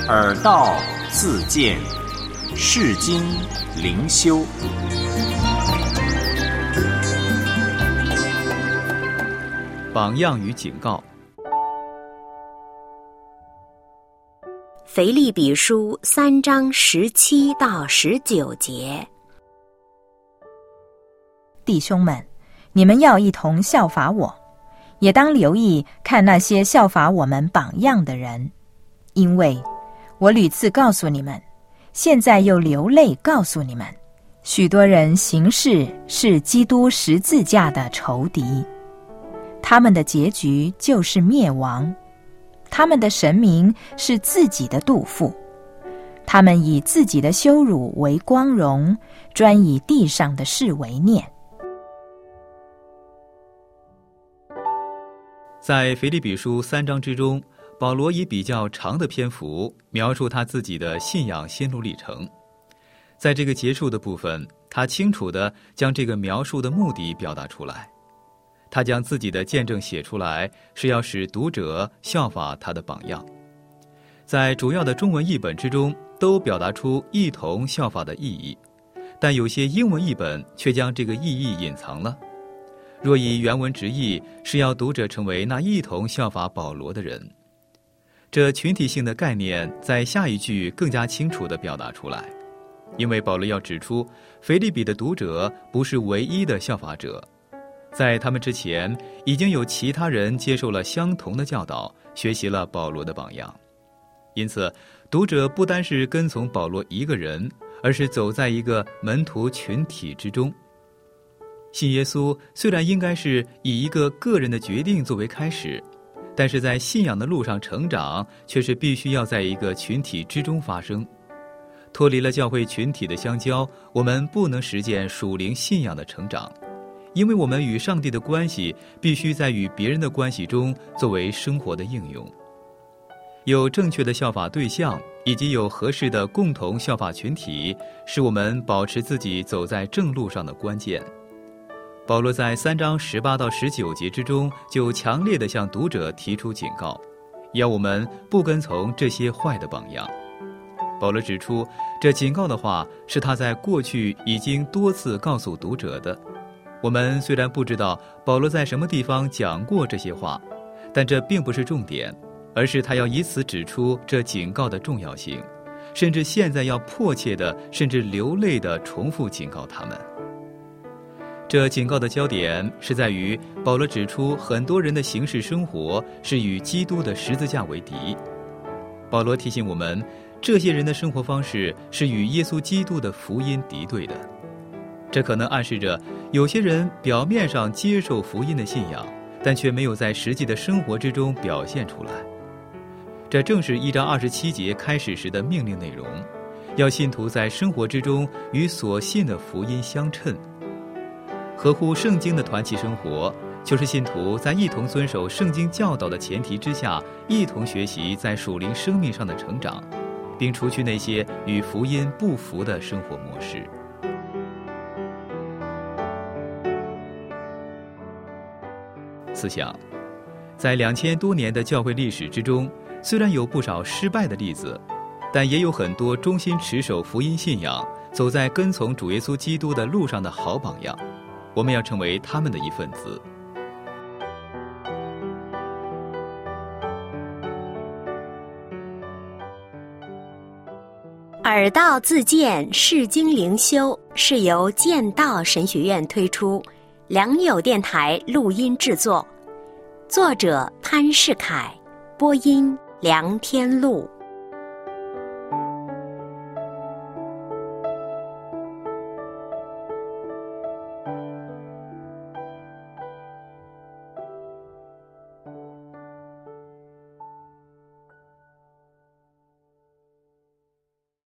耳道自见，世经灵修。 榜样与警告。 腓立比书3章17到19节。 弟兄们，你们要一同效法我，也当留意看那些效法我们榜样的人，因为我屡次告诉你们，现在又流泪告诉你们，许多人行事是基督十字架的仇敌，他们的结局就是灭亡，他们的神明是自己的肚腹，他们以自己的羞辱为光荣，专以地上的事为念。 在腓立比书3章之中，保罗以比较长的篇幅描述他自己的信仰心路历程。在这个结束的部分，他清楚地将这个描述的目的表达出来。他将自己的见证写出来，是要使读者效法他的榜样。在主要的中文译本之中，都表达出一同效法的意义，但有些英文译本却将这个意义隐藏了。若以原文直译，是要读者成为那一同效法保罗的人。这群体性的概念在下一句更加清楚地表达出来，因为保罗要指出，腓立比的读者不是唯一的效法者，在他们之前已经有其他人接受了相同的教导，学习了保罗的榜样。因此，读者不单是跟从保罗一个人，而是走在一个门徒群体之中。信耶稣虽然应该是以一个个人的决定作为开始，但是在信仰的路上成长，却是必须要在一个群体之中发生。脱离了教会群体的相交，我们不能实践属灵信仰的成长，因为我们与上帝的关系必须在与别人的关系中作为生活的应用。有正确的效法对象，以及有合适的共同效法群体，是我们保持自己走在正路上的关键。保罗在3章18到19节之中，就强烈地向读者提出警告，要我们不跟从这些坏的榜样。保罗指出，这警告的话是他在过去已经多次告诉读者的。我们虽然不知道保罗在什么地方讲过这些话，但这并不是重点，而是他要以此指出这警告的重要性，甚至现在要迫切的，甚至流泪的重复警告他们。这警告的焦点是在于保罗指出很多人的行事生活是与基督的十字架为敌。保罗提醒我们，这些人的生活方式是与耶稣基督的福音敌对的。这可能暗示着有些人表面上接受福音的信仰，但却没有在实际的生活之中表现出来。这正是1章27节开始时的命令内容，要信徒在生活之中与所信的福音相称。合乎圣经的团契生活，就是信徒在一同遵守圣经教导的前提之下，一同学习在属灵生命上的成长，并除去那些与福音不符的生活模式。思想，在2000多年的教会历史之中，虽然有不少失败的例子，但也有很多忠心持守福音信仰，走在跟从主耶稣基督的路上的好榜样。我们要成为他们的一份子。 耳道自见，世经灵修是由剑道神学院推出，良友电台录音制作，作者潘世凯，播音梁天禄。